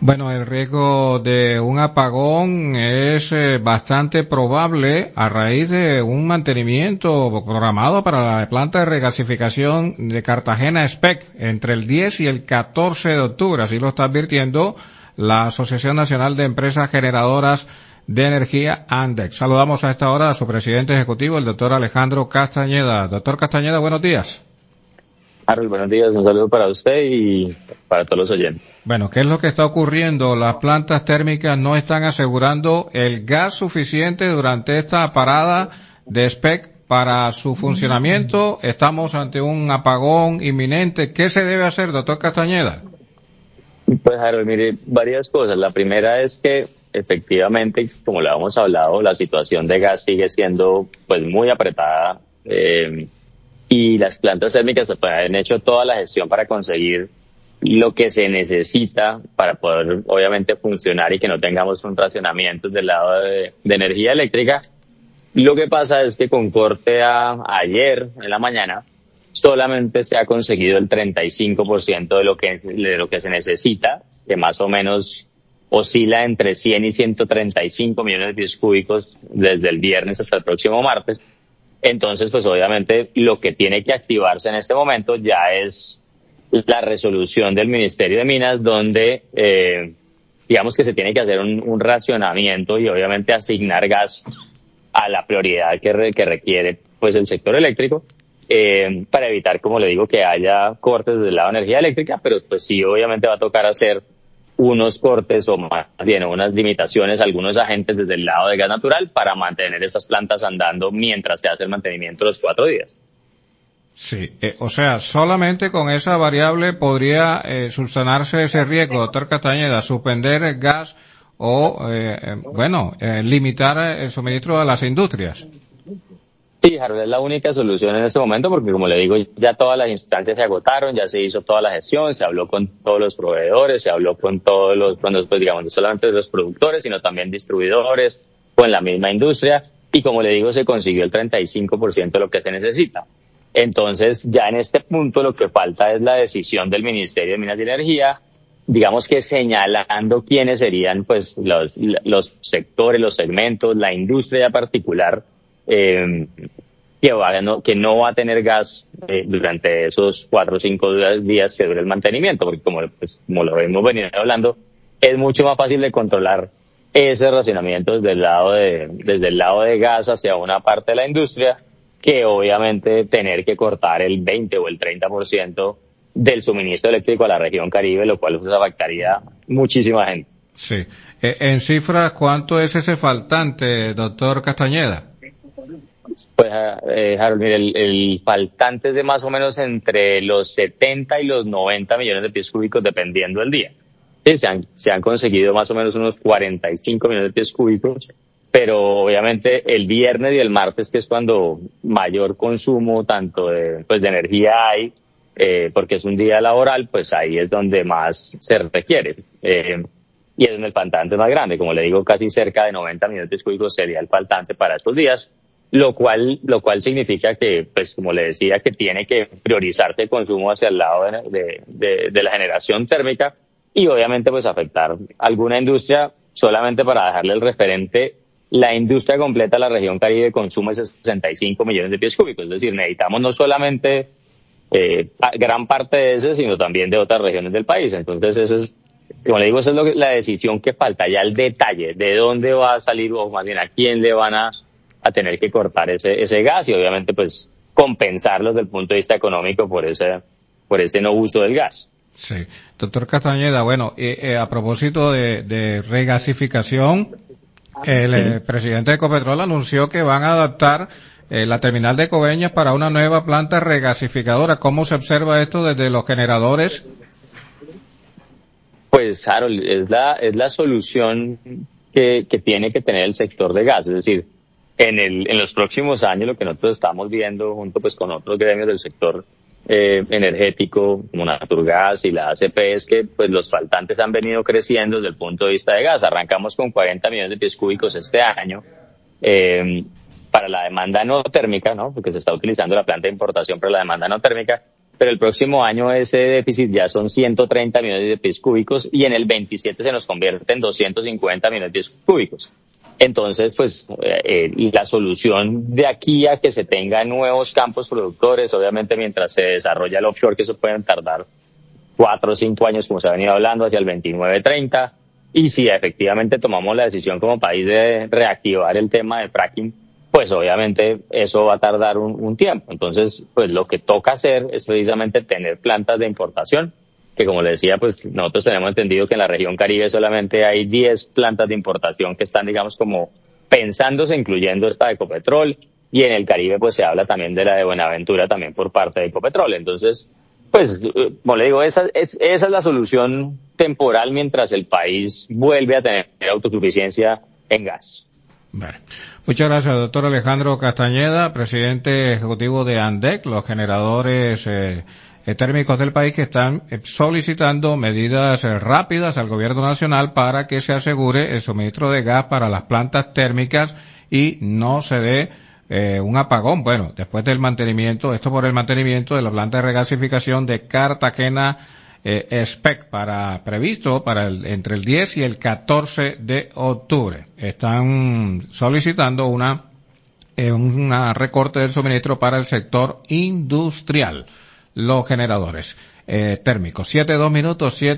Bueno, el riesgo de un apagón es bastante probable a raíz de un mantenimiento programado para la planta de regasificación de Cartagena SPEC entre el 10 y el 14 de octubre. Así lo está advirtiendo la Asociación Nacional de Empresas Generadoras de Energía, ANDEX. Saludamos a esta hora a su presidente ejecutivo, el doctor Alejandro Castañeda. Doctor Castañeda, buenos días. Harold, buenos días, un saludo para usted y para todos los oyentes. Bueno, ¿qué es lo que está ocurriendo? Las plantas térmicas no están asegurando el gas suficiente durante esta parada de SPEC para su funcionamiento. Estamos ante un apagón inminente. ¿Qué se debe hacer, doctor Castañeda? Pues Harold, mire, varias cosas. La primera es que efectivamente, como lo hemos hablado, la situación de gas sigue siendo pues muy apretada. Y las plantas térmicas pues, han hecho toda la gestión para conseguir lo que se necesita para poder obviamente funcionar y que no tengamos un racionamiento del lado de energía eléctrica. Lo que pasa es que con corte a ayer en la mañana solamente se ha conseguido el 35% de lo que se necesita, que más o menos oscila entre 100 y 135 millones de pies cúbicos desde el viernes hasta el próximo martes. Entonces, pues obviamente lo que tiene que activarse en este momento ya es la resolución del Ministerio de Minas, donde digamos que se tiene que hacer un racionamiento y obviamente asignar gas a la prioridad que requiere pues el sector eléctrico, para evitar, como le digo, que haya cortes del lado de energía eléctrica, pero pues sí obviamente va a tocar hacer unos cortes o más bien unas limitaciones a algunos agentes desde el lado de gas natural para mantener estas plantas andando mientras se hace el mantenimiento los 4 días. Sí, o sea, solamente con esa variable podría subsanarse ese riesgo, doctor Castañeda, suspender el gas o, limitar el suministro a las industrias. Sí, Harold, es la única solución en este momento porque, como le digo, ya todas las instancias se agotaron, ya se hizo toda la gestión, se habló con todos los proveedores, se habló con todos los, pues digamos, no solamente los productores, sino también distribuidores, con la misma industria, y como le digo, se consiguió el 35% de lo que se necesita. Entonces, ya en este punto lo que falta es la decisión del Ministerio de Minas y Energía, digamos que señalando quiénes serían, pues, los sectores, los segmentos, la industria particular, que no va a tener gas durante esos 4 o 5 días que dure el mantenimiento, porque como lo hemos venido hablando, es mucho más fácil de controlar ese racionamiento desde el lado de gas hacia una parte de la industria, que obviamente tener que cortar el 20 o el 30% del suministro eléctrico a la región Caribe, lo cual pues afectaría muchísima gente. Sí. En cifras, ¿cuánto es ese faltante, doctor Castañeda? Pues, Harold, mire, el faltante es de más o menos entre los 70 y los 90 millones de pies cúbicos dependiendo del día. Sí, se han conseguido más o menos unos 45 millones de pies cúbicos, pero obviamente el viernes y el martes, que es cuando mayor consumo tanto de energía hay, porque es un día laboral, pues ahí es donde más se requiere. Y es donde el faltante es más grande. Como le digo, casi cerca de 90 millones de pies cúbicos sería el faltante para estos días. Lo cual significa que, pues, como le decía, que tiene que priorizarse el consumo hacia el lado de la generación térmica y obviamente, pues, afectar alguna industria. Solamente para dejarle el referente, la industria completa de la región Caribe consume 65 millones de pies cúbicos. Es decir, necesitamos no solamente gran parte de eso, sino también de otras regiones del país. Entonces, eso es, como le digo, esa es la decisión que falta, ya el detalle de dónde va a salir, o más bien a quién le van a tener que cortar ese gas y obviamente pues compensarlos desde el punto de vista económico por ese no uso del gas. Sí. Doctor Castañeda, bueno, a propósito de regasificación, el presidente de Ecopetrol anunció que van a adaptar la terminal de Coveñas para una nueva planta regasificadora. ¿Cómo se observa esto desde los generadores? Pues, Harold, es la solución que tiene que tener el sector de gas, es decir, en los próximos años lo que nosotros estamos viendo junto pues con otros gremios del sector energético como Naturgas y la ACP es que pues los faltantes han venido creciendo desde el punto de vista de gas. Arrancamos con 40 millones de pies cúbicos este año para la demanda no térmica, ¿no? Porque se está utilizando la planta de importación para la demanda no térmica, pero el próximo año ese déficit ya son 130 millones de pies cúbicos y en el 27 se nos convierte en 250 millones de pies cúbicos. Entonces, pues, la solución de aquí a que se tengan nuevos campos productores, obviamente mientras se desarrolla el offshore, que eso pueden tardar 4 o 5 años, como se ha venido hablando, hacia el 29-30, y si efectivamente tomamos la decisión como país de reactivar el tema de fracking, pues obviamente eso va a tardar un tiempo. Entonces, pues lo que toca hacer es precisamente tener plantas de importación, que como le decía, pues nosotros tenemos entendido que en la región Caribe solamente hay 10 plantas de importación que están, digamos, como pensándose, incluyendo esta de Ecopetrol, y en el Caribe pues se habla también de la de Buenaventura también por parte de Ecopetrol. Entonces, pues, como le digo, esa es la solución temporal mientras el país vuelve a tener autosuficiencia en gas. Vale. Muchas gracias, doctor Alejandro Castañeda, presidente ejecutivo de ANDEC, los generadores térmicos del país que están solicitando medidas rápidas al gobierno nacional para que se asegure el suministro de gas para las plantas térmicas y no se dé un apagón. Bueno, después del mantenimiento, esto por el mantenimiento de la planta de regasificación de Cartagena SPEC previsto para entre el 10 y el 14 de octubre. Están solicitando una recorte del suministro para el sector industrial, los generadores térmicos. 7:02, 7